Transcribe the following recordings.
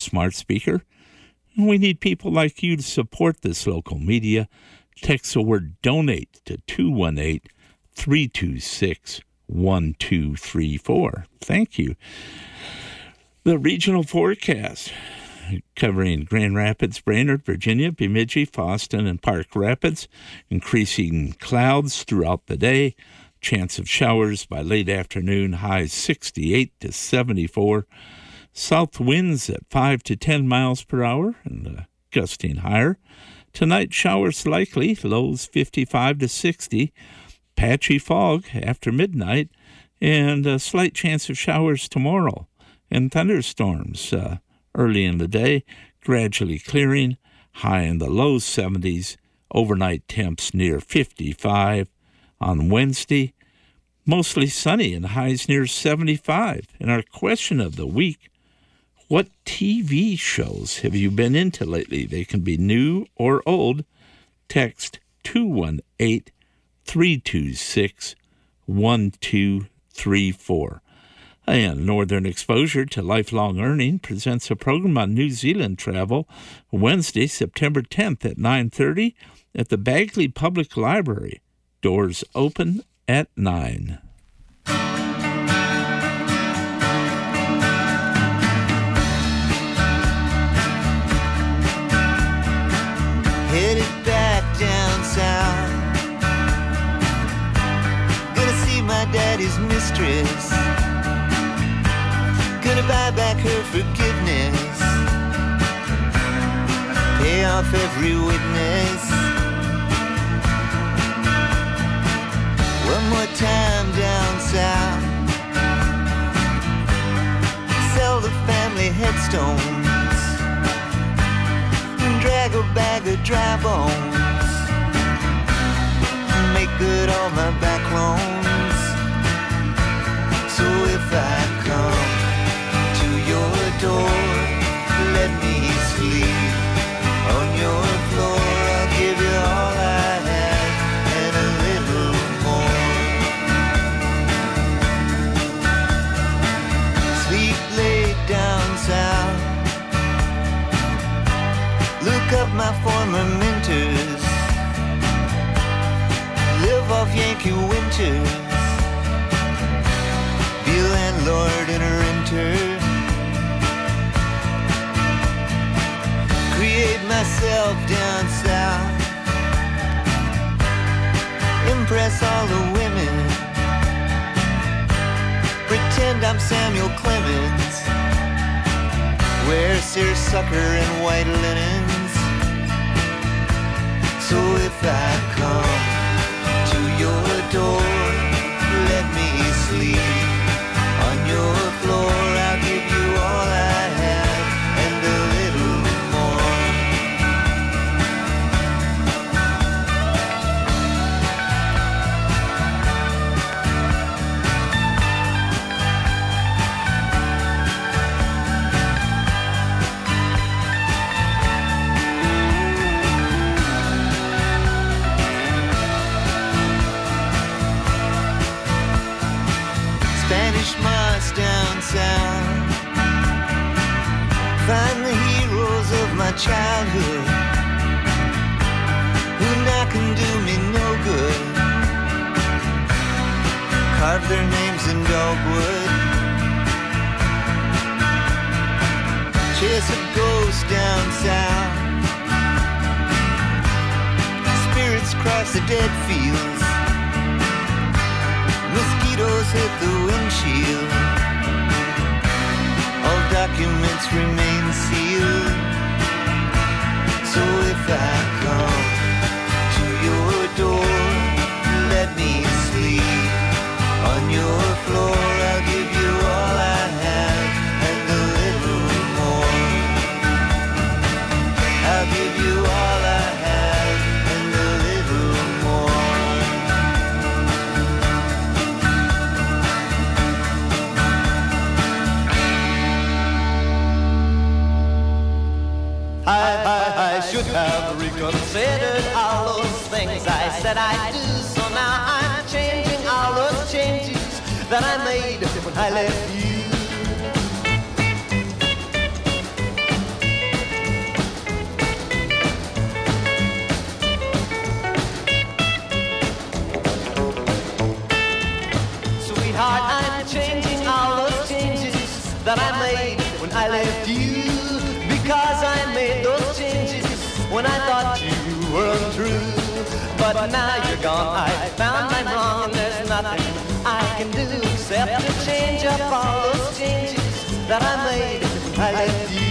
smart speaker. And we need people like you to support this local media. Text the word donate to 218-326-1234. Thank you. The regional forecast covering Grand Rapids, Brainerd, Virginia, Bemidji, Fosston, and Park Rapids. Increasing clouds throughout the day. Chance of showers by late afternoon. Highs 68 to 74. South winds at 5 to 10 miles per hour and gusting higher. Tonight, showers likely. Lows 55 to 60. Patchy fog after midnight. And a slight chance of showers tomorrow. And thunderstorms early in the day, gradually clearing, high in the low 70s, overnight temps near 55. On Wednesday, mostly sunny and highs near 75. And our question of the week, what TV shows have you been into lately? They can be new or old. Text 218-326-1234. And Northern Exposure to Lifelong Earning presents a program on New Zealand travel Wednesday, September 10th at 9:30 at the Bagley Public Library. Doors open at 9. Headed back down south, gonna see my daddy's mistress, gonna buy back her forgiveness, pay off every witness. One more time down south, sell the family headstones, and drag a bag of dry bones, make good all my back loans. So if I come to your door, let me sleep on your floor. I'll give you all I have and a little more. Sleep late down south, look up my former mentors, live off Yankee winters, be a landlord and a renter, create myself down south, impress all the women, pretend I'm Samuel Clemens, wear seersucker and white linens. So if I come to your door, let me sleep on your floor. I'll give you all I have and a little more. Spanish moss down south, find the heroes of my childhood, who now can do me no good, carve their names in dogwood, chase a ghost down south, spirits cross the dead fields, mosquitoes hit the windshield, all documents remain sealed. So if I come to your door, let me sleep on your floor. I'll give you all I have and a little more. I'll give you all I have and a little more. I should have reconsidered all those things I said I'd do. So now I'm changing all those changes that I made when I left you. you, because I made those changes when I thought you were untrue. But now you're gone, I found I'm wrong, and there's nothing I can do except to change up all those changes that I made when I left you.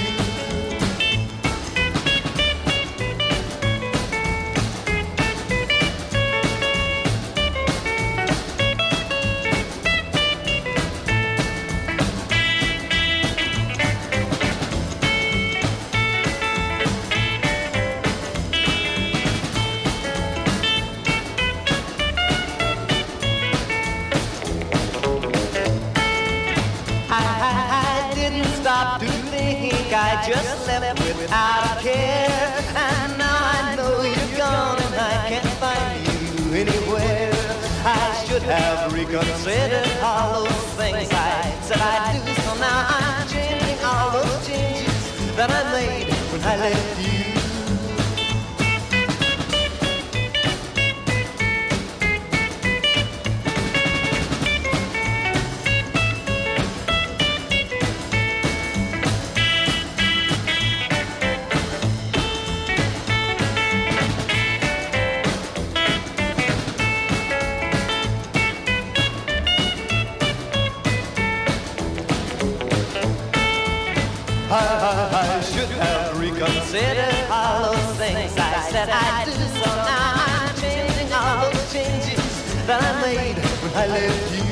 Stop to think, I just left without a care. And now I know you're gone and I can't find you anywhere. I should have reconsidered all those things I said I'd do. So now I'm changing all those changes that I made when I left you. I should have reconsidered all those things I said I'd do. So now I'm changing all those changes that I made when I left you.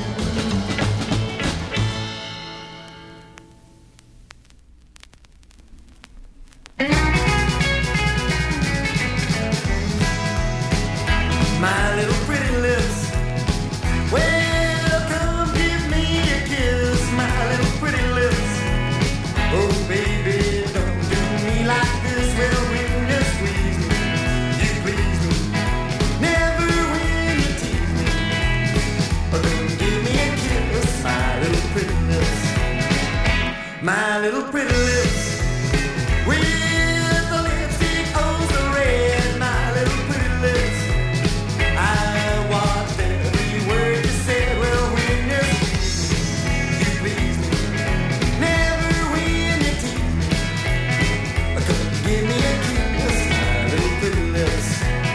My little pretty lips, well, come give me a kiss. My little pretty lips, oh baby, don't do me like this. Well, when you squeeze me, you please me. Never when you tease me, oh, don't give me a kiss. My little pretty lips, my little pretty lips, with the lipstick oh so red. My little pretty lips, I watched every word you said. Well, when you please me, never when you tease me, come give me a kiss. My little pretty lips.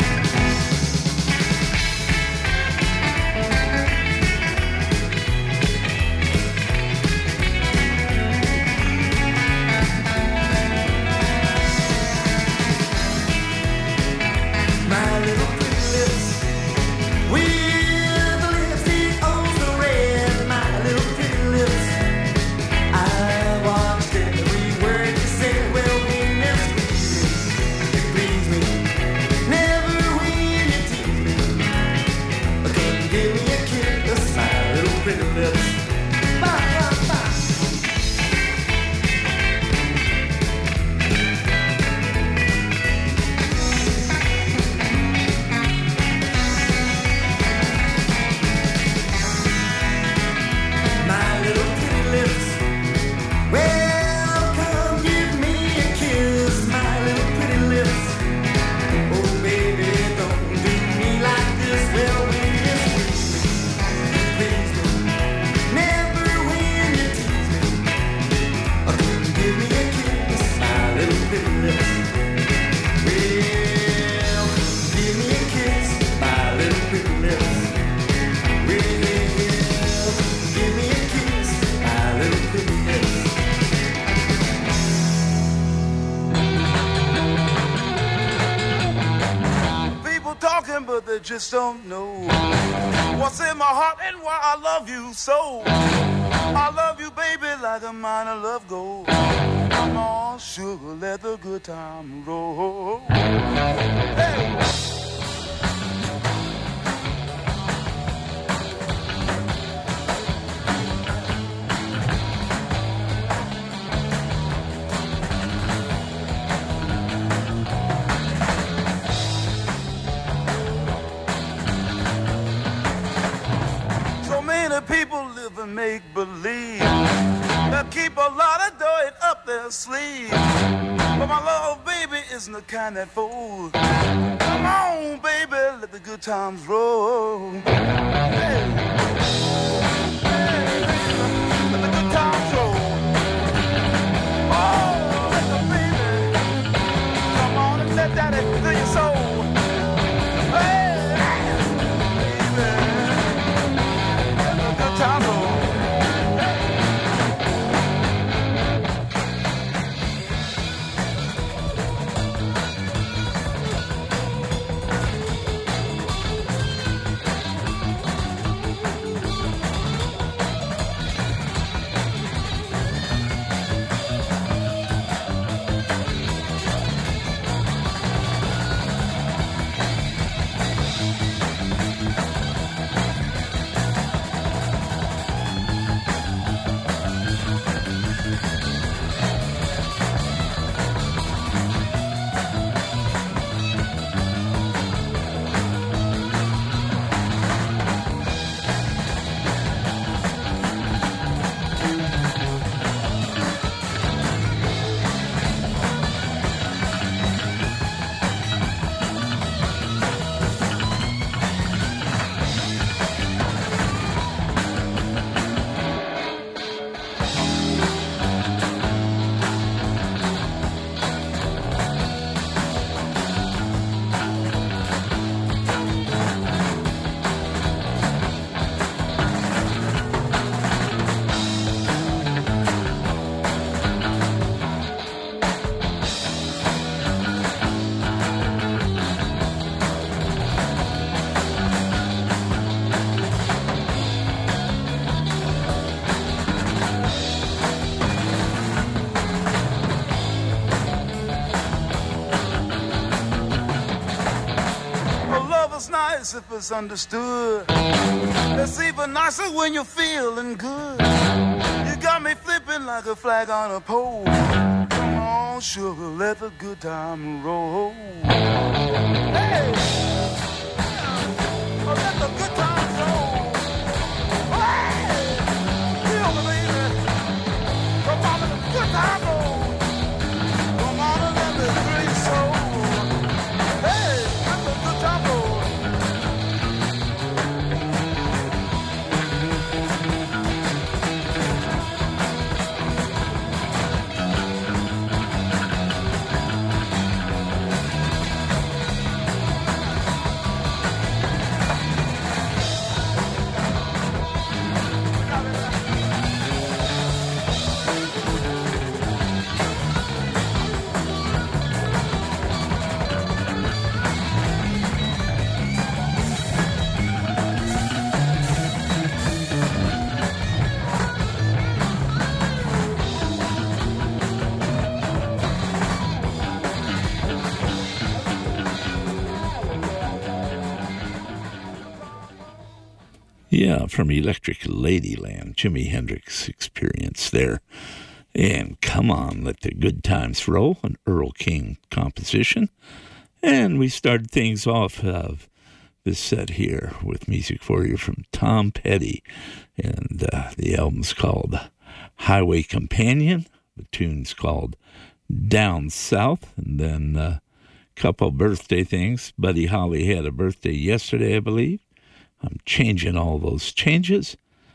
My little pretty lips, with the lipstick oh so red. My little pretty lips, I watched every word you said. Well, when you squeeze me, you please me. Never when you tease me, come give me a kiss. My little pretty lips. Bye, bye, bye. My little pretty lips, well, come give me a kiss. My little pretty lips, oh baby, don't do me like this. Well, when you squeeze me, you please me. Never when you tease me, oh, come give me a kiss. My little pretty lips, well, give me a kiss. My little pretty lips, well, give me a kiss. My little pretty lips. People talking, but they just don't know what's in my heart and why I love you so. I love you, baby, like a mine of love gold. Come on, sugar, let the good time roll. Hey. So many people live and make believe. They'll keep a lot of dirt up their sleeve. But my love, baby, isn't the kind that folds. Come on, baby, let the good times roll. Hey. Hey, let the good times roll. Oh. nice if it's understood. It's even nicer when you're feeling good. You got me flipping like a flag on a pole. Come on, sugar, let the good time roll. Hey! Oh, let the good time roll. Hey! Feel me, baby. Come on, let the good time roll. Come on and let me thrill your soul. Hey, let the good time roll. Yeah, from Electric Ladyland, Jimi Hendrix Experience there. And Come On, Let the Good Times Roll, an Earl King composition. And we started things off of this set here with music for you from Tom Petty. And the album's called Highway Companion. The tune's called Down South. And then a couple birthday things. Buddy Holly had a birthday yesterday, I believe. I'm changing all those changes.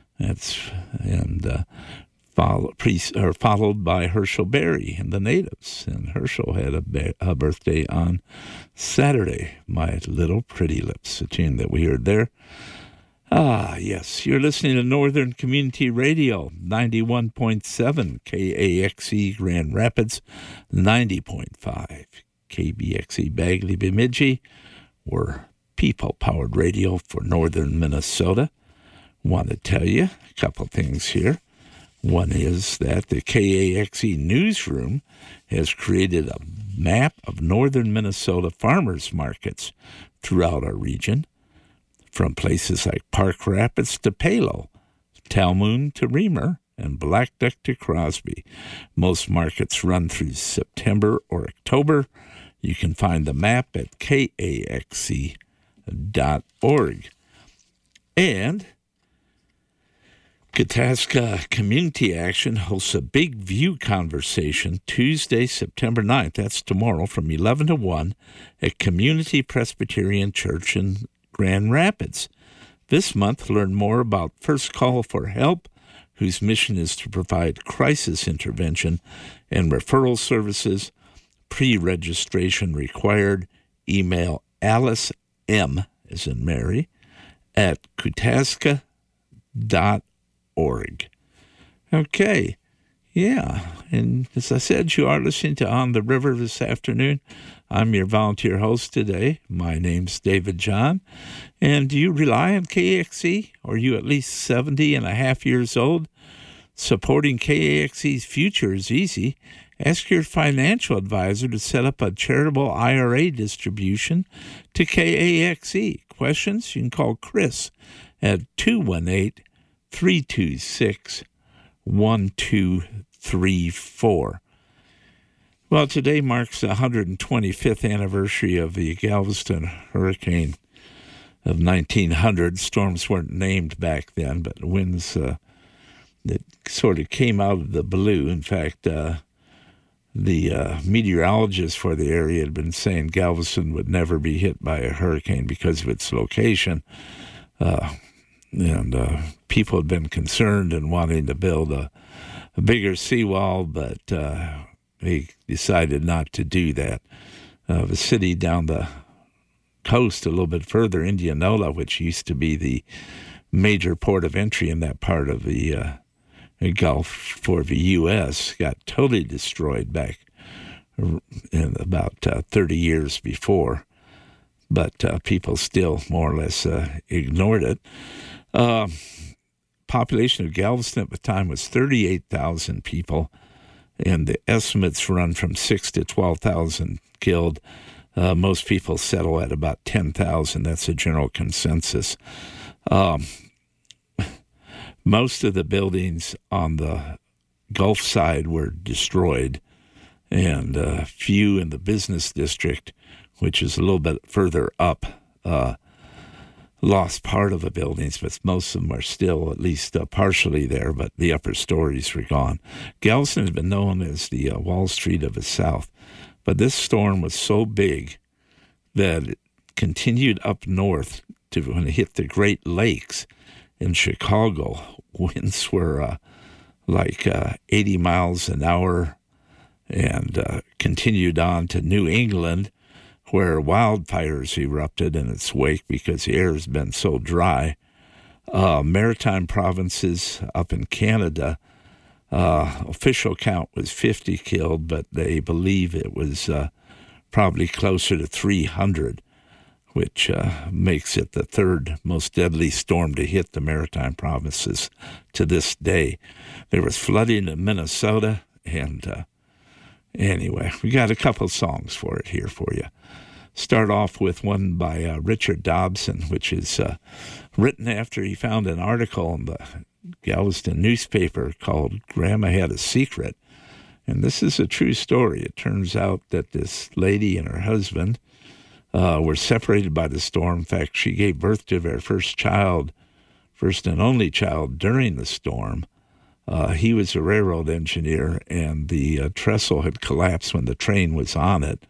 Followed by Herschel Berry and the Natives. And Herschel had a birthday on Saturday. My Little Pretty Lips, a tune that we heard there. Ah, yes, you're listening to Northern Community Radio, 91.7 KAXE Grand Rapids, 90.5 KBXE Bagley Bemidji. We're people-powered radio for northern Minnesota. Want to tell you a couple things here. One is that the KAXE newsroom has created a map of northern Minnesota farmers markets throughout our region, from places like Park Rapids to Palo, Talmoon to Reamer, and Black Duck to Crosby. Most markets run through September or October. You can find the map at KAXE.org. And Kataska Community Action hosts a Big View conversation Tuesday, September 9th. That's tomorrow from 11 to 1 at Community Presbyterian Church in Grand Rapids. This month, learn more about First Call for Help, whose mission is to provide crisis intervention and referral services. Pre-registration required. Email Alice M, as in Mary, at kutaska.org. Okay, yeah, and as I said, you are listening to On the River this afternoon. I'm your volunteer host today. My name's David John. And do you rely on KAXE? Or are you at least 70 and a half years old? Supporting KAXE's future is easy. Ask your financial advisor to set up a charitable IRA distribution to KAXE. Questions? You can call Chris at 218-326-1234. Well, today marks the 125th anniversary of the Galveston hurricane of 1900. Storms weren't named back then, but winds that sort of came out of the blue. In fact, the meteorologist for the area had been saying Galveston would never be hit by a hurricane because of its location. And people had been concerned and wanting to build a bigger seawall, but they decided not to do that. The city down the coast a little bit further, Indianola, which used to be the major port of entry in that part of the Gulf for the U.S., got totally destroyed back in about 30 years before. But people still more or less ignored it. Population of Galveston at the time was 38,000 people, and the estimates run from 6,000 to 12,000 killed. Most people settle at about 10,000. That's a general consensus. Most of the buildings on the Gulf side were destroyed, and a few in the business district, which is a little bit further up, lost part of the buildings, but most of them are still at least partially there, but the upper stories were gone. Galveston has been known as the Wall Street of the South, but this storm was so big that it continued up north to when it hit the Great Lakes in Chicago. Winds were like 80 miles an hour, and continued on to New England, where wildfires erupted in its wake because the air has been so dry. Maritime provinces up in Canada, official count was 50 killed, but they believe it was probably closer to 300, which makes it the third most deadly storm to hit the maritime provinces to this day. There was flooding in Minnesota, and anyway, we got a couple songs for it here for you. Start off with one by Richard Dobson, which is written after he found an article in the Galveston newspaper called Grandma Had a Secret. And this is a true story. It turns out that this lady and her husband were separated by the storm. In fact, she gave birth to their first and only child during the storm. He was a railroad engineer, and the trestle had collapsed when the train was on it.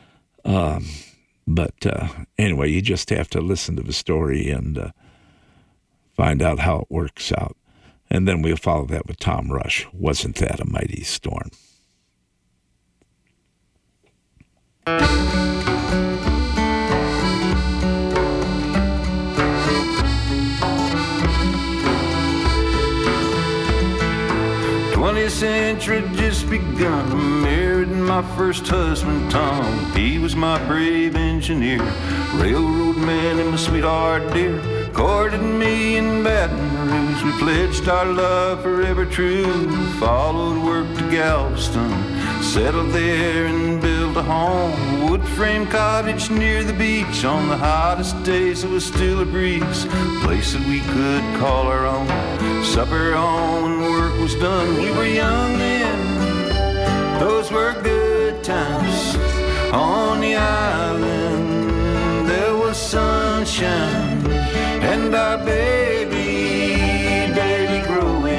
But anyway, you just have to listen to the story and find out how it works out. And then we'll follow that with Tom Rush. Wasn't That a Mighty Storm? Century just begun. I married my first husband, Tom. He was my brave engineer, railroad man, and my sweetheart dear. Courted me in Baton Rouge. We pledged our love forever true. Followed work to Galveston, settled there and built a home. Wood frame cottage near the beach. On the hottest days it was still a breeze. Place that we could call our own. Supper on when work was done. We were young then, those were good times. On the island there was sunshine, and our baby growing,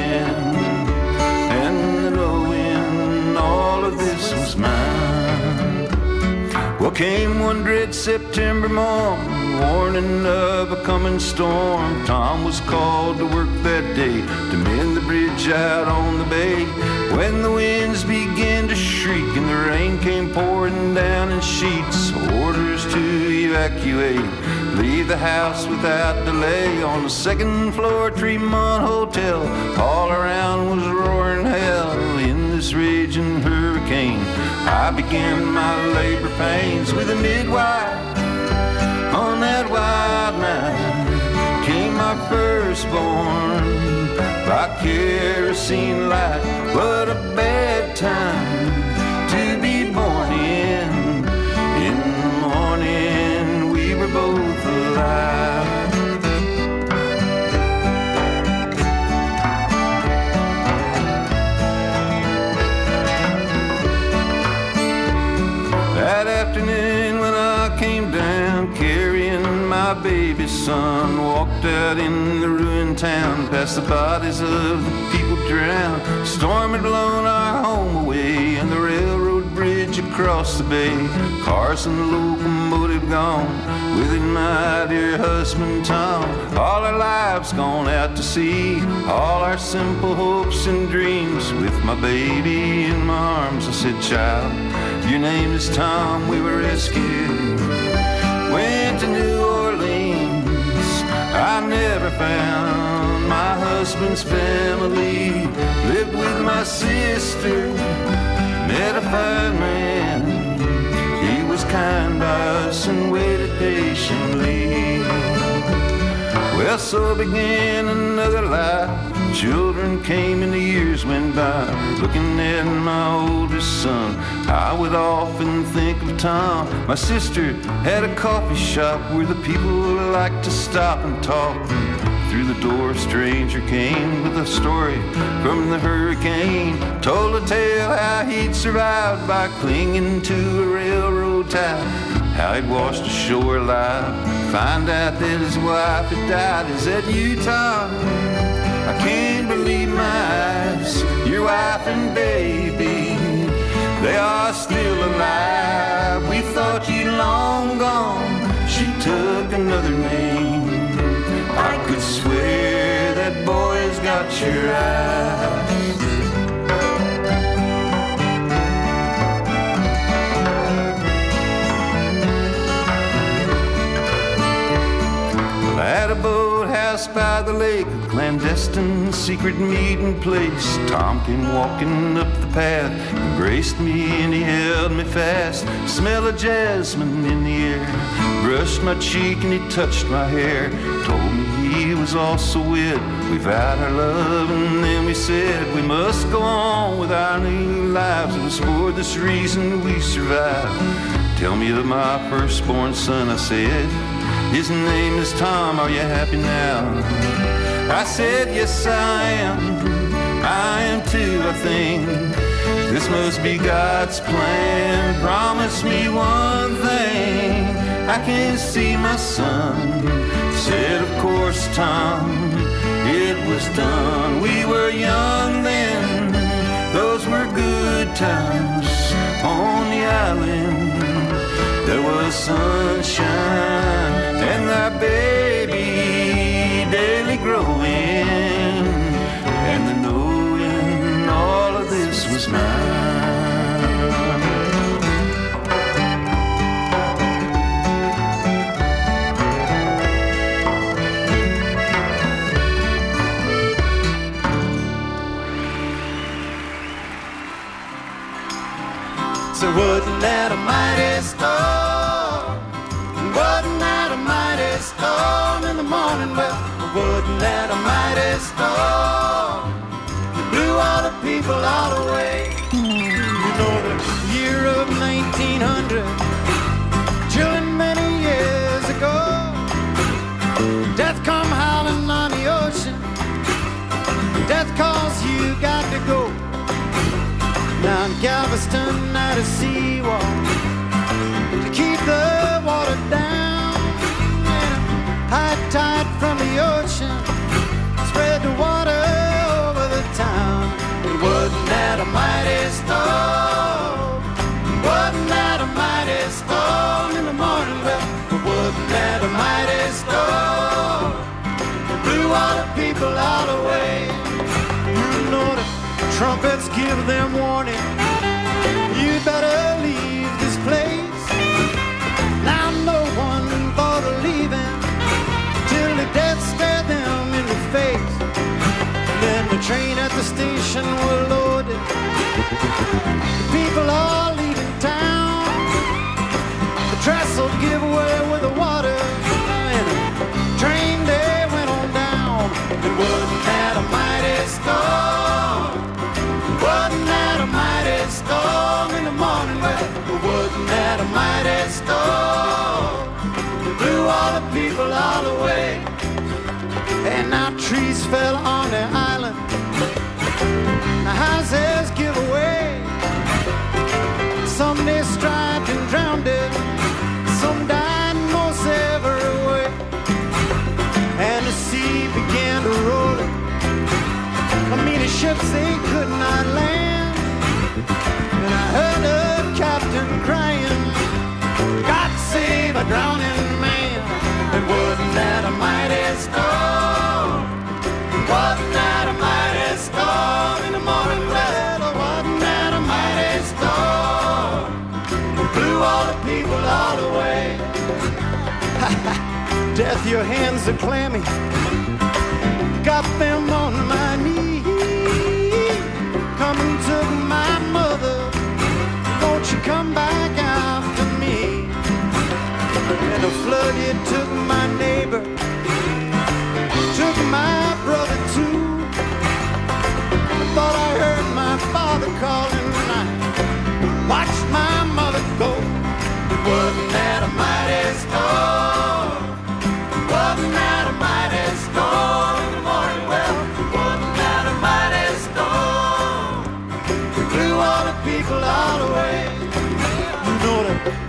and knowing all of this was mine. Well, came one dread September morn, warning of a coming storm. Tom was called to work that day to mend the bridge out on the bay. When the winds began to shriek and the rain came pouring down in sheets, orders to evacuate, leave the house without delay. On the second floor, Tremont Hotel, all around was roaring hell. In this raging hurricane, I began my labor pains with a midwife. On that wild night came my firstborn by kerosene light. What a bad time to be born in. In the morning we were both alive. That afternoon when I came down carrying my baby son, walked out in the ruined town past the bodies of the people drowned. Storm had blown our home away and the railroad bridge across the bay. Carson the locomotive gone, with it my dear husband Tom. All our lives gone out to sea, all our simple hopes and dreams. With my baby in my arms I said, child, your name is Tom. We were rescued, went to New Orleans. I never found my husband's family. Lived with my sister, met a fine man. He was kind to us and waited patiently. Well, so began another life, Children came and the years went by. Looking at my oldest son, I would often think of Tom. My sister had a coffee shop where the people liked to stop and talk. Through the door, a stranger came with a story from the hurricane. Told a tale how he'd survived by clinging to a railroad tie. How he'd washed ashore alive, find out that his wife had died. Is that you, Tom? I can't believe my eyes. Your wife and baby, they are still alive. We thought you'd long gone. She took another name. I could swear that boy's got your eyes. At a boathouse by the lake, a clandestine secret meeting place, Tom came walking up the path, embraced me and he held me fast. Smell of jasmine in the air, brushed my cheek and he touched my hair. Told me he was also wed. We vowed our love and then we said we must go on with our new lives. It was for this reason we survived. Tell me of my firstborn son, I said. His name is Tom, are you happy now? I said, yes, I am too, I think. This must be God's plan. Promise me one thing, I can't see my son. Said, of course, Tom, it was done. We were young then, those were good times on the island. There was sunshine and our baby daily growing, and the knowing all of this was mine. So wasn't that a mighty storm? Wasn't that a mighty storm in the morning? Well, wasn't that a mighty storm? It blew all the people all away. You know the year of 1900, chilling many years ago. Death come howling on the ocean. Death calls, you got to go. Now in Galveston at a seawall to keep the water down, and a high tide from the ocean spread the water over the town. It wasn't that a mighty storm? Wasn't that a mighty storm in the morning? Well, wasn't that a mighty storm? It blew all the people all away. You know the trumpets give them warning, you better leave this place. Now no one thought of leaving till the death stared them in the face. Then the train at the station were loaded, the people all leaving town. The trestle give way with the water, and the train they went on down. It wasn't that a mighty storm? Wasn't that a mighty storm in the morning? Well, wasn't that a mighty storm? It blew all the people all away. And now trees fell on the island, the houses give away. Some they striped and drowned it, some died most every way. And the sea began to roll it, many ships they could not land. And I heard the captain crying, God save a drowning man. And wasn't that a mighty storm? Wasn't that a mighty storm in the morning? Well, wasn't that a mighty storm? It blew all the people all away. Death, your hands are clammy, got them on my knees. Come and took my mother, won't you come back after me? And the flood, it took my neighbor, took my brother too.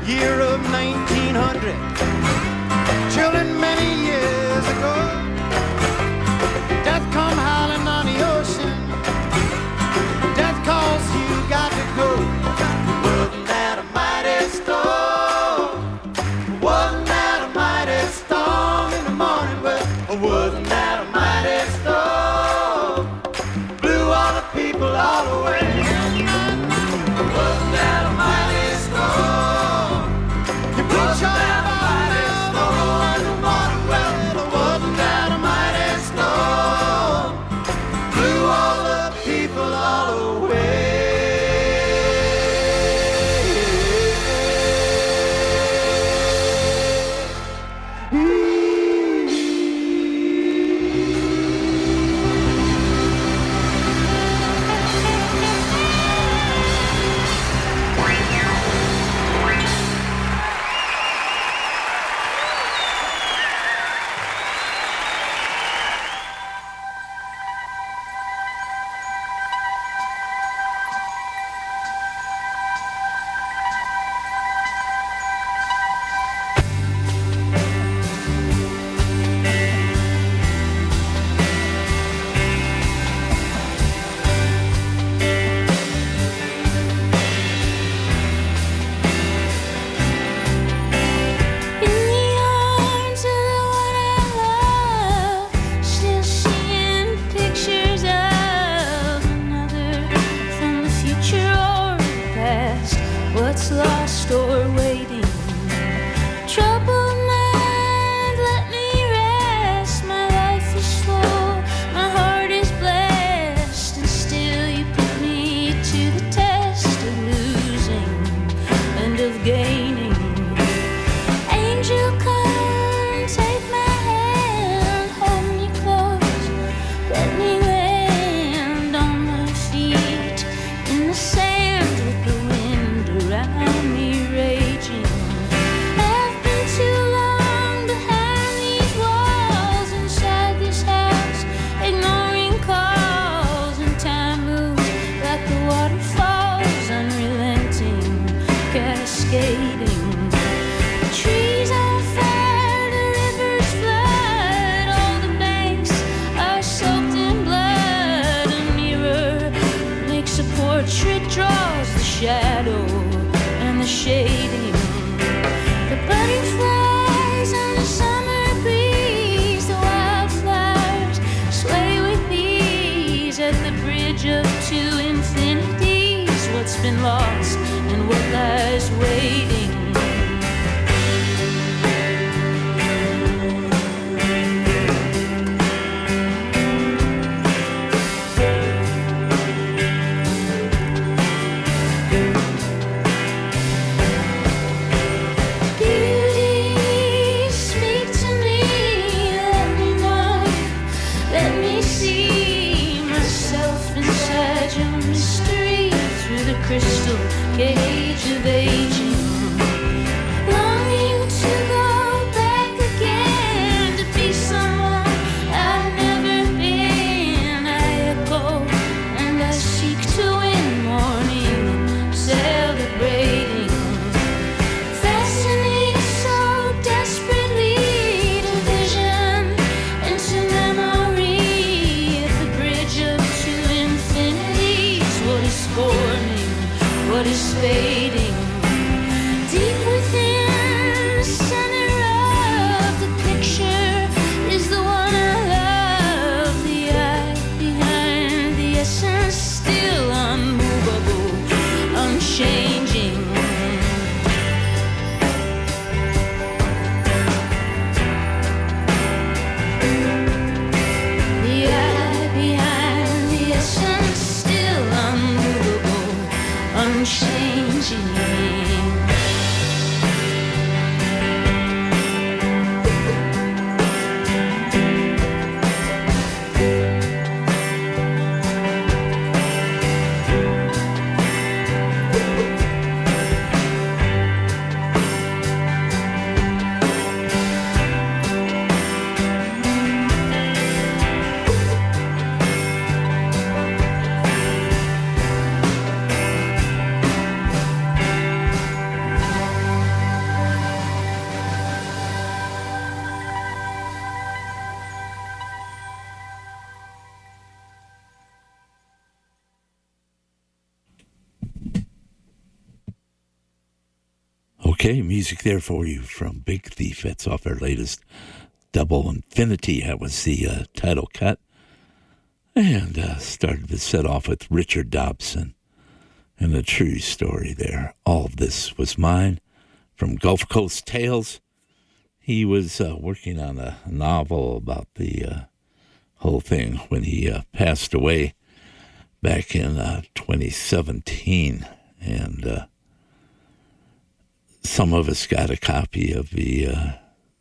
year of 1900. Children, many years ago, death come howling on the ocean. Death calls, you got to go. Wasn't that a mighty storm? Wasn't that a mighty storm in the morning? Well, wasn't that a mighty storm? Blew all the people all away. Wasn't that a mighty storm? You put your hand on now in the morning. Well, wasn't that a mighty storm? Blew all the people all away. What's lost or waiting? Troubled mind, let me rest. My life is full, my heart is blessed, and still you put me to the test of losing and of gaining. Angel, come, take my hand, hold me close, let me land on my feet in the sand with the wind around me raging. I've been too long behind these walls, inside this house, ignoring calls, and time moves like the waterfalls, unrelenting, cascading. The trees on fire, the rivers flood, all the banks are soaked in blood. A mirror makes a portrait, draws the shadow and the shading. The butterflies and the summer breeze, the wildflowers sway with ease at the bridge of two infinities. What's been lost and what lies waiting? Beauty, speak to me, let me know, let me see myself inside your mystery through the crystal cage of aging. Okay, music there for you from Big Thief. That's off our latest Double Infinity. That was the title cut. And started the set off with Richard Dobson and a true story there. All of This Was Mine from Gulf Coast Tales. He was working on a novel about the whole thing when he passed away back in 2017. And some of us got a copy of the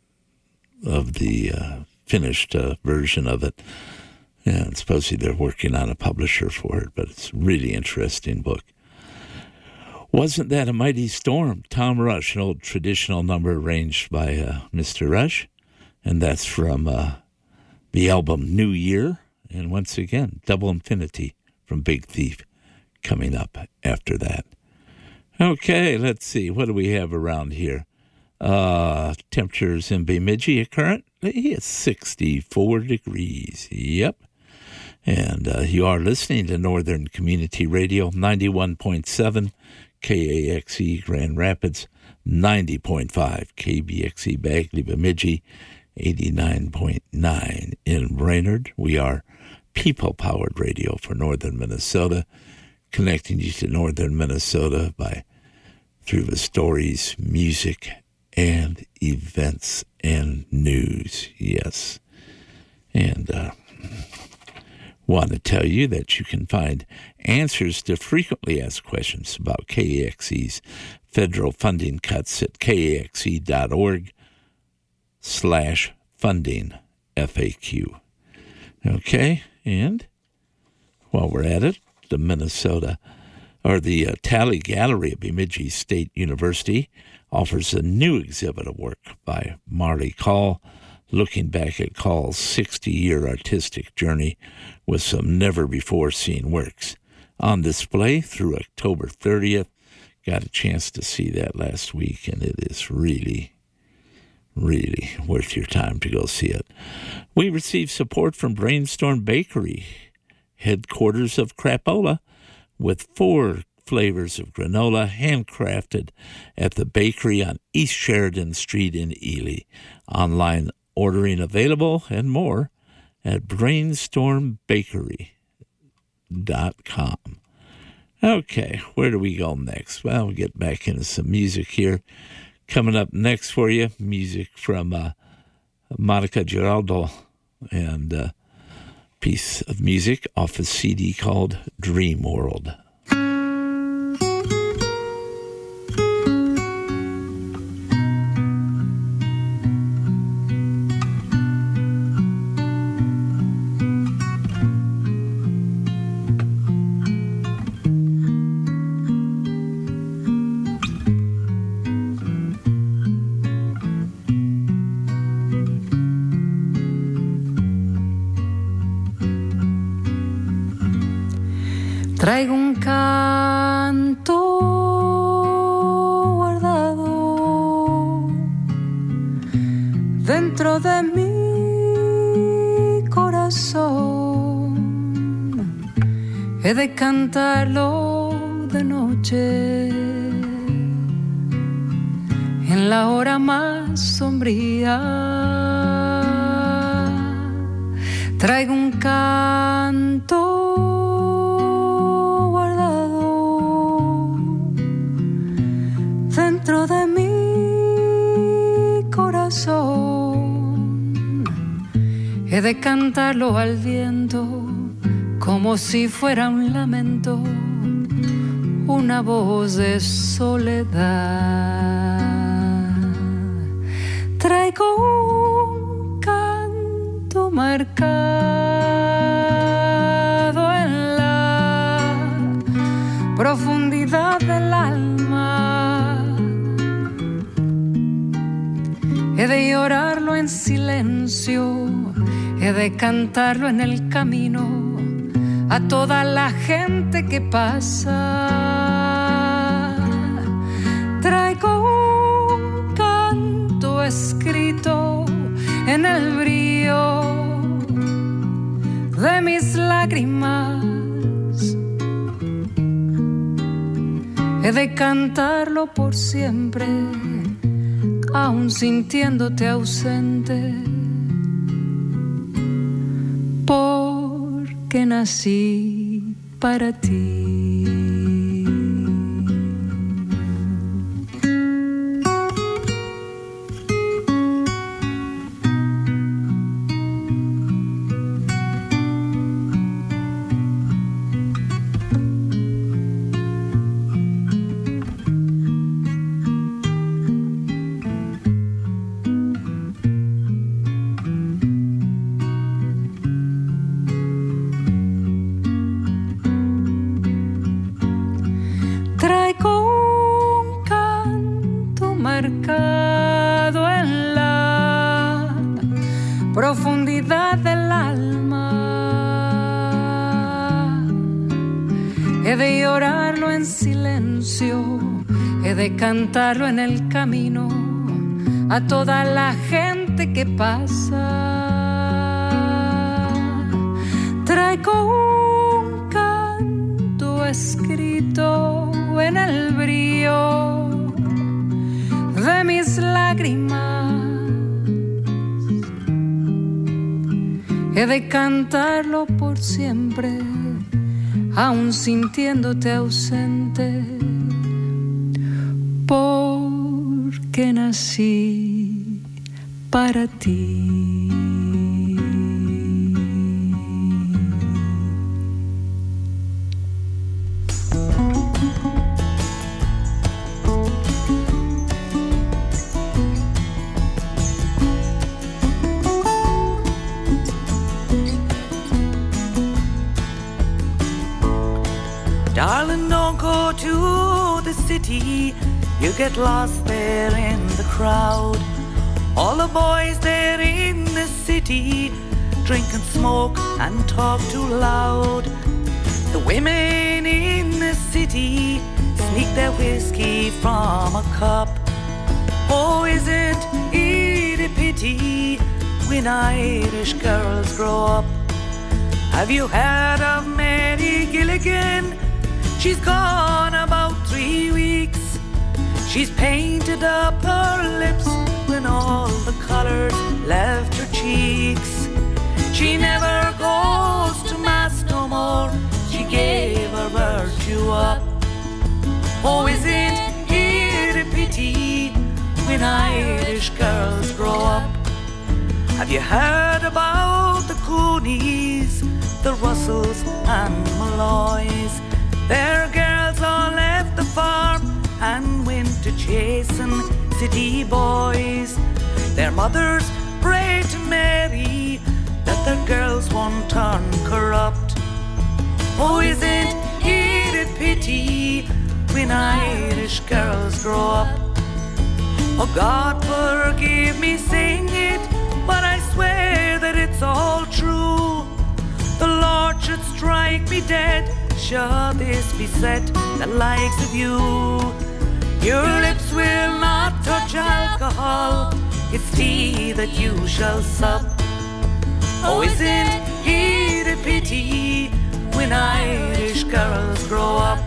finished version of it. And supposedly they're working on a publisher for it, but it's a really interesting book. Wasn't That a Mighty Storm? Tom Rush, an old traditional number arranged by Mr. Rush. And that's from the album New Year. And once again, Double Infinity from Big Thief coming up after that. Okay, let's see. What do we have around here? Temperatures in Bemidji currently it's 64 degrees. Yep. And you are listening to Northern Community Radio, 91.7 KAXE Grand Rapids, 90.5 KBXE Bagley Bemidji, 89.9 in Brainerd. We are people-powered radio for Northern Minnesota, connecting you to Northern Minnesota through the stories, music, and events and news. Yes. And want to tell you that you can find answers to frequently asked questions about KAXE's federal funding cuts at kaxe.org/funding FAQ. Okay, and while we're at it, the Talley Gallery at Bemidji State University offers a new exhibit of work by Marley Call, looking back at Call's 60-year artistic journey with some never-before-seen works. On display through October 30th. Got a chance to see that last week, and it is really, really worth your time to go see it. We received support from Brainstorm Bakery, headquarters of Crapola, with 4 flavors of granola handcrafted at the bakery on East Sheridan Street in Ely. Online ordering available and more at brainstormbakery.com. Okay, where do we go next? Well, we'll get back into some music here. Coming up next for you, music from Monica Giraldo, and a piece of music off a CD called Dream World. Traigo un canto guardado dentro de mi corazón. He de cantarlo de noche, en la hora más sombría. Traigo un canto dentro de mi corazón. He de cantarlo al viento como si fuera un lamento, una voz de soledad. Traigo un canto marcado en la profundidad del alma. He de llorarlo en silencio, he de cantarlo en el camino a toda la gente que pasa. Traigo un canto escrito en el brillo de mis lágrimas. He de cantarlo por siempre, aún sintiéndote ausente, porque nací para ti. Profundidad del alma, he de llorarlo en silencio, he de cantarlo en el camino a toda la gente que pasa. Traigo un canto escrito en el brillo de mis lágrimas. He de cantarlo por siempre, aún sintiéndote ausente, porque nací para ti. Darling, don't go to the city, you get lost there in the crowd. All the boys there in the city drink and smoke and talk too loud. The women in the city sneak their whiskey from a cup. Oh, isn't it a pity when Irish girls grow up? Have you heard of Mary Gilligan? She's gone about 3 weeks. She's painted up her lips when all the colours left her cheeks. She never goes to mass no more, she gave her virtue up. Oh, isn't it a pity when Irish girls grow up? Have you heard about the Coonies, the Russells and Malloys? Their girls all left the farm and went to chasing city boys. Their mothers pray to Mary that their girls won't turn corrupt. Oh, isn't it a pity when Irish girls grow up? Oh, God forgive me saying it, but I swear that it's all true. The Lord should strike me dead should this be said, the likes of you. Your lips will not touch alcohol, it's tea that you shall sup. Oh, isn't it a pity when Irish girls grow up?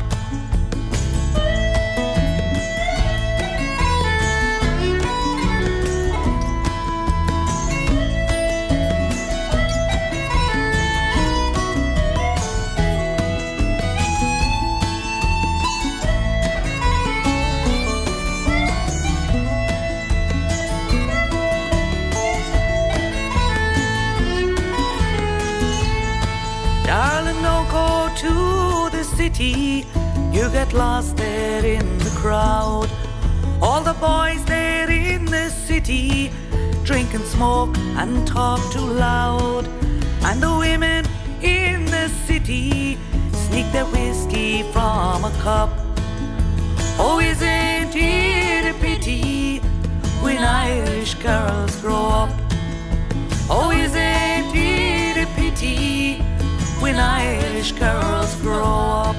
To the city, you get lost there in the crowd. All the boys there in the city drink and smoke and talk too loud. And the women in the city sneak their whiskey from a cup. Oh, isn't it a pity when Irish girls grow up? Oh, isn't it a pity when Irish girls grow up?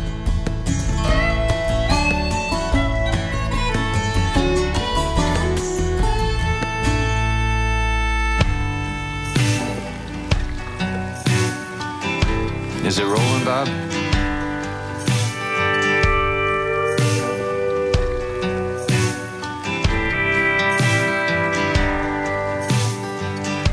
Is it rolling, Bob?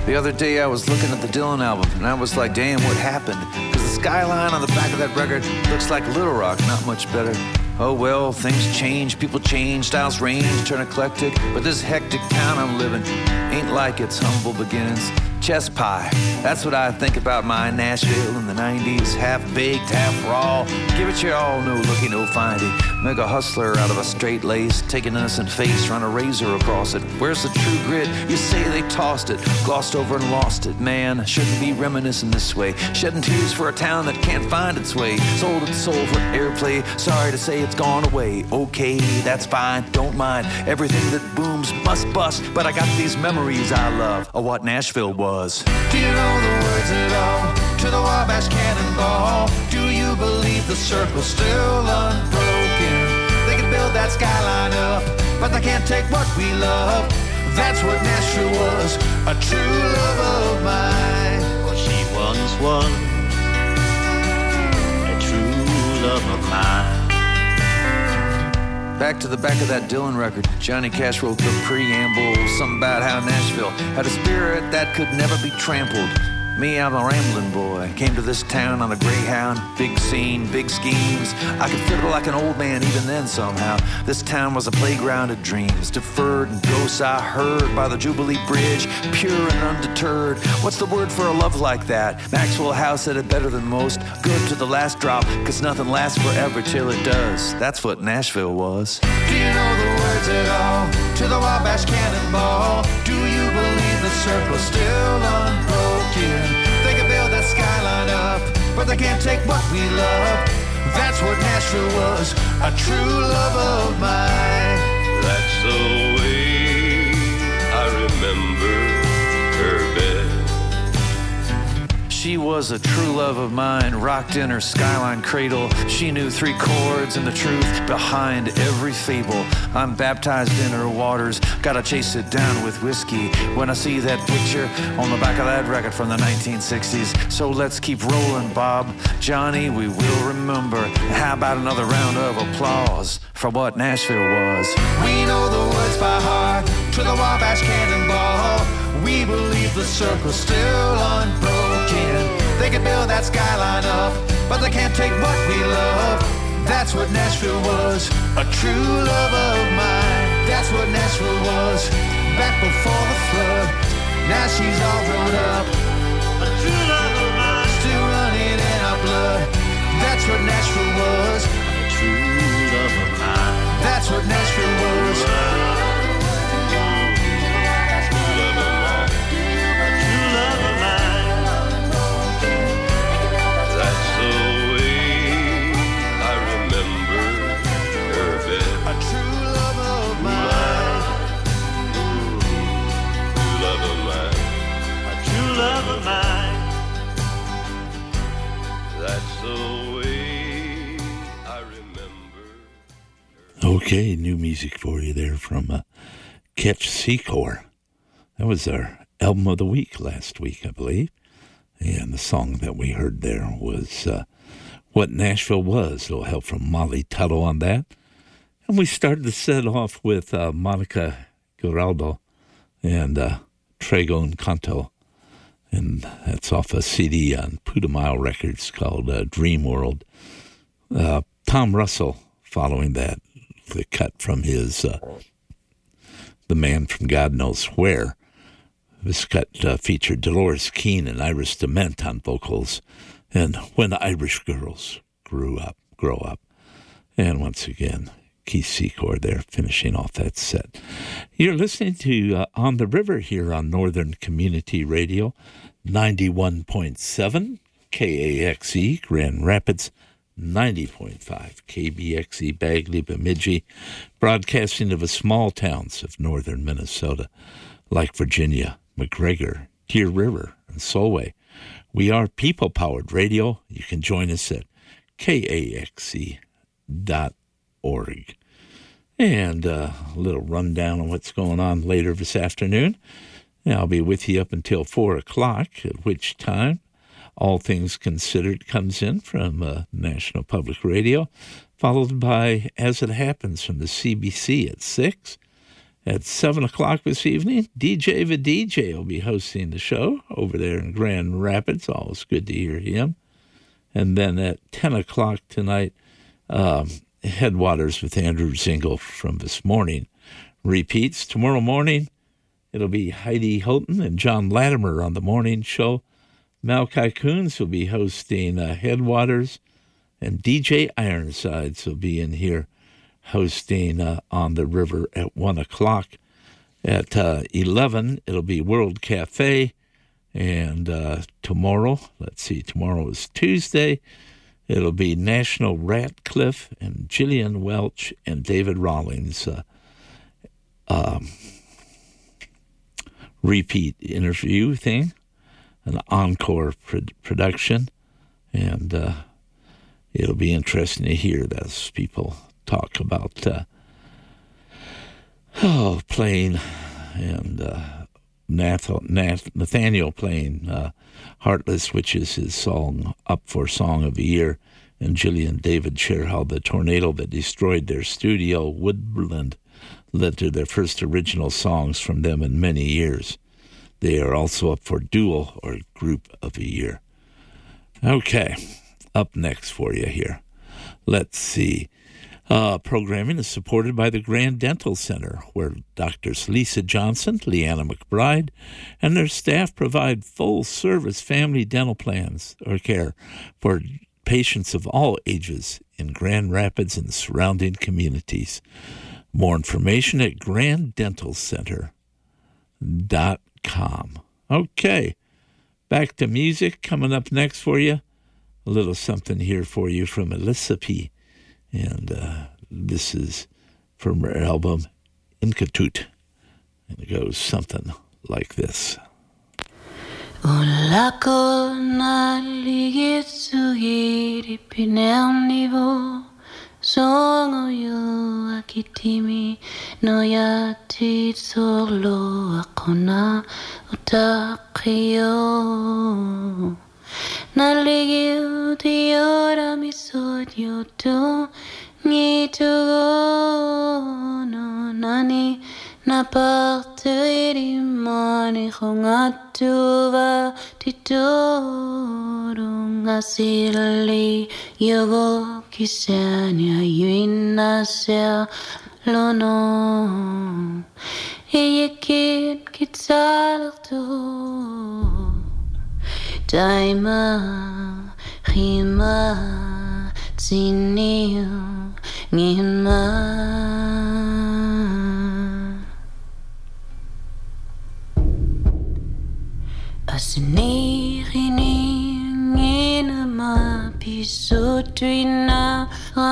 The other day I was looking at the Dylan album, and I was like, damn, what happened? Because the skyline on the back of that record looks like Little Rock, not much better. Oh well, things change, people change, styles range, turn eclectic. But this hectic town I'm living ain't like its humble beginnings. Chest pie, that's what I think about my Nashville in the 90s. Half baked, half raw, give it your all, no looky, no findy. Make a hustler out of a straight lace, take an innocent face, run a razor across it. Where's the true grit? You say they tossed it, glossed over and lost it. Man, shouldn't be reminiscing this way, shedding tears for a town that can't find its way. Sold its soul for airplay, sorry to say it's gone away. Okay, that's fine, don't mind. Everything that booms must bust, but I got these memories I love of what Nashville was. Do you know the words at all to the Wabash Cannonball? Do you believe the circle's still unbroken? They can build that skyline up, but they can't take what we love. That's what Nashville was, a true love of mine. Well, she once was a true love of mine. Back to the back of that Dylan record, Johnny Cash wrote the preamble, something about how Nashville had a spirit that could never be trampled. Me, I'm a rambling boy, came to this town on a Greyhound, big scene, big schemes. I could fiddle like an old man even then somehow. This town was a playground of dreams, deferred and ghosts I heard by the Jubilee Bridge, pure and undeterred. What's the word for a love like that? Maxwell House said it better than most, good to the last drop, cause nothing lasts forever till it does. That's what Nashville was. Do you know the words at all to the Wabash Cannonball? Do you believe the circle's still unbroken? They can build that skyline up, but they can't take what we love. That's what Nashville was, a true love of mine. That's the way I remember her bed. She was a true love of mine, rocked in her skyline cradle. She knew 3 chords and the truth behind every fable. I'm baptized in her waters, gotta chase it down with whiskey when I see that picture on the back of that record from the 1960s. So let's keep rolling, Bob. Johnny, we will remember. How about another round of applause for what Nashville was? We know the words by heart to the Wabash Cannonball. We believe the circle's still unbroken. They can build that skyline up, but they can't take what we love. That's what Nashville was, a true love of mine. That's what Nashville was, back before the flood. Now she's all grown up, a true love of mine, still running in our blood. That's what Nashville was, a true love of mine. That's what Nashville was. Okay, new music for you there from Ketch Secor. That was our album of the week last week, I believe. And the song that we heard there was What Nashville Was. A little help from Molly Tuttle on that. And we started the set off with Monica Giraldo and Trego and Canto. And that's off a CD on Putumayo Records called Dream World. Tom Russell following that. The cut from his The Man from God Knows Where. This cut featured Dolores Keane and Iris DeMent on vocals, and When Irish Girls Grow Up. And once again, Keith Secor there finishing off that set. You're listening to On the River here on Northern Community Radio, 91.7 KAXE, Grand Rapids, 90.5 KBXE Bagley, Bemidji, broadcasting of the small towns of northern Minnesota, like Virginia, McGregor, Deer River, and Solway. We are people-powered radio. You can join us at kaxe.org. And a little rundown on what's going on later this afternoon. I'll be with you up until 4 o'clock, at which time All Things Considered comes in from National Public Radio, followed by As It Happens from the CBC at 6. At 7 o'clock this evening, DJ the DJ will be hosting the show over there in Grand Rapids. Always good to hear him. And then at 10 o'clock tonight, Headwaters with Andrew Zingle from this morning repeats. Tomorrow morning, it'll be Heidi Houghton and John Latimer on the morning show. Malachi Coons will be hosting Headwaters, and DJ Ironsides will be in here hosting On the River at 1 o'clock. At 11, it'll be World Cafe. And tomorrow is Tuesday, it'll be National Ratcliffe and Gillian Welch and David Rawlings repeat interview thing, an encore production. And it'll be interesting to hear those people talk about playing, and Nathaniel playing Heartless, which is his song up for Song of the Year, and Jillian and David share how the tornado that destroyed their studio, Woodland, led to their first original songs from them in many years. They are also up for Duo or Group of the Year. Okay, up next for you here. Let's see. Programming is supported by the Grand Dental Center, where Doctors Lisa Johnson, Leanna McBride, and their staff provide full-service family dental plans or care for patients of all ages in Grand Rapids and the surrounding communities. More information at granddentalcenter.com. Okay, back to music. Coming up next for you, a little something here for you from Alyssa P. And this is from her album Inkatut. And it goes something like this. Hola con alguien sugiri pinelnivo songo yo akitimi no yati solo akona utakio naligio ti ora mi sodio to ngitugo no nani na parte di mani khongatuva titoro ngasili yogo kisanya yuina ser lono yekit kitsalto daima khima tsinio ngima Asinirini ngina pisutwina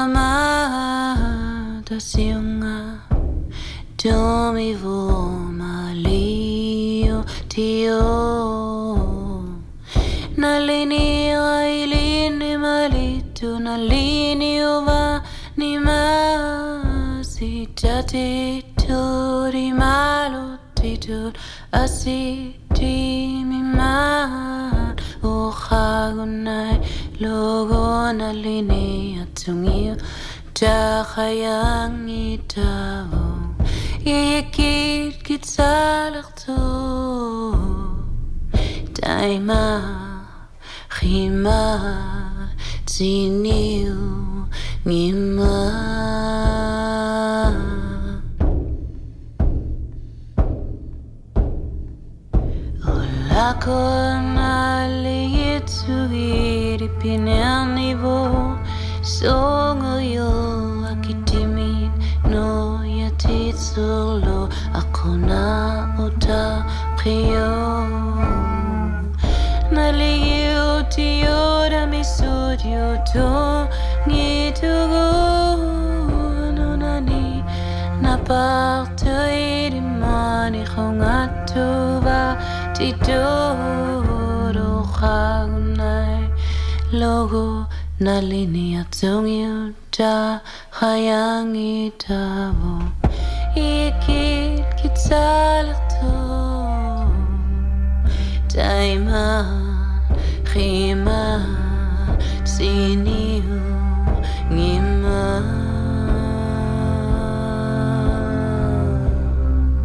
ramada siunga domi voma lio tio nalini ailini malito nalini ova nima sitati tori malo titur asiti mima uhagunai logo nalini atungio tahayang itavo yekit kitsalakto daima khima tiniu ngima Con alle tsugiri pinanivo songo yo akitimin no yatit solo akona ota kyo naligio tiora mi studio to ngitugo no nani na parte di mani khongatuva Titoro khagunai logo nalini atungyo ta hayangi tavo ikit kitsalto daima khima siniu ngima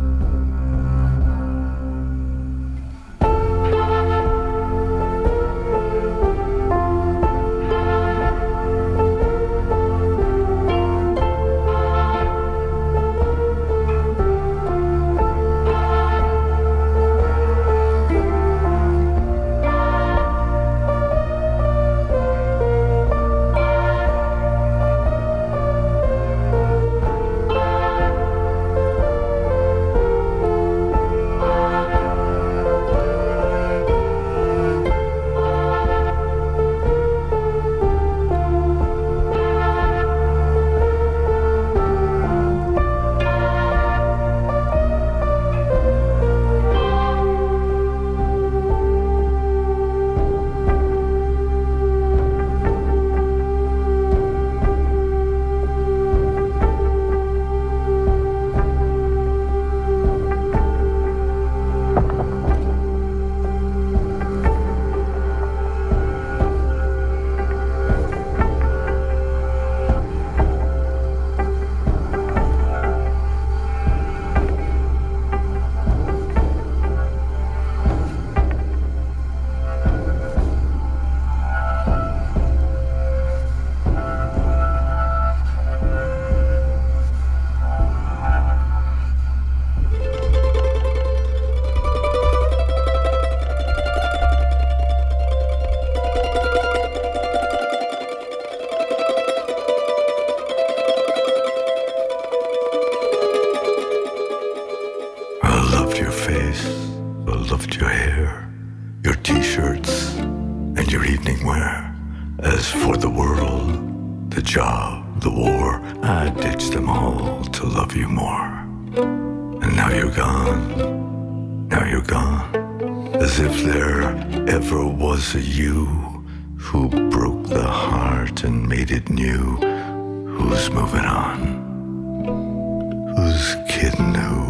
loved your hair, your t-shirts, and your evening wear. As for the world, the job, the war, I ditched them all to love you more. And now you're gone, now you're gone, as if there ever was a you who broke the heart and made it new. Who's moving on? Who's kidding who?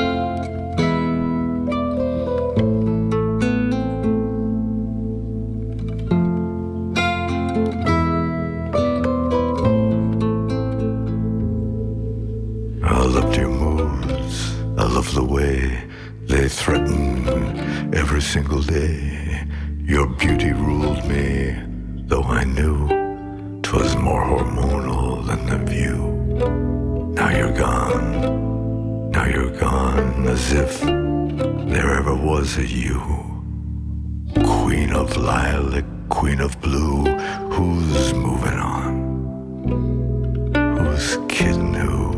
I loved your moves, I loved the way they threatened every single day. Your beauty ruled me, though I knew 'twas more hormonal than the view. Now you're gone, now you're gone, as if there ever was a you. Queen of lilac, queen of blue, who's moving on? Who's kidding who?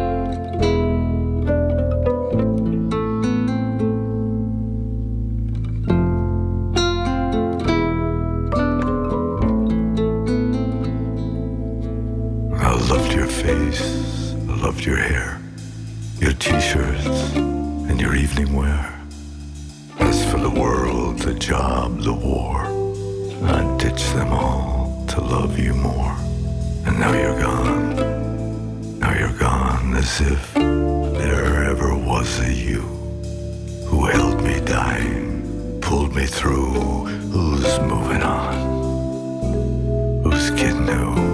I loved your face, I loved your hair, your t-shirts, and your evening wear. As for the world, the job, the war, I ditched them all to love you more. And now you're gone, now you're gone, as if there ever was a you who held me dying, pulled me through. Who's moving on? Who's kidding who?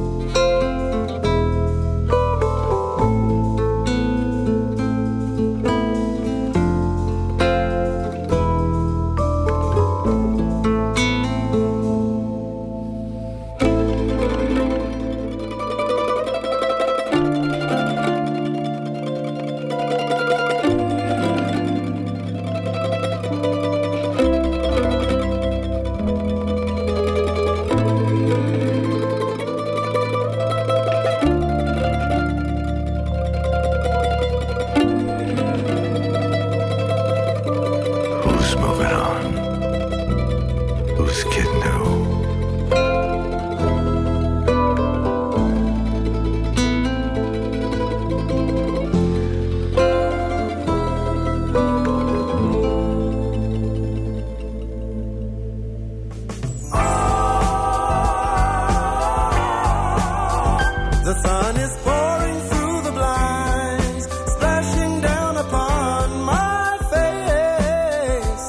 The sun is pouring through the blinds, splashing down upon my face.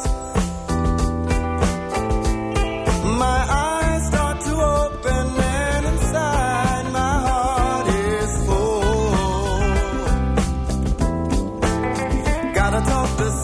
My eyes start to open and inside my heart is full. Gotta talk to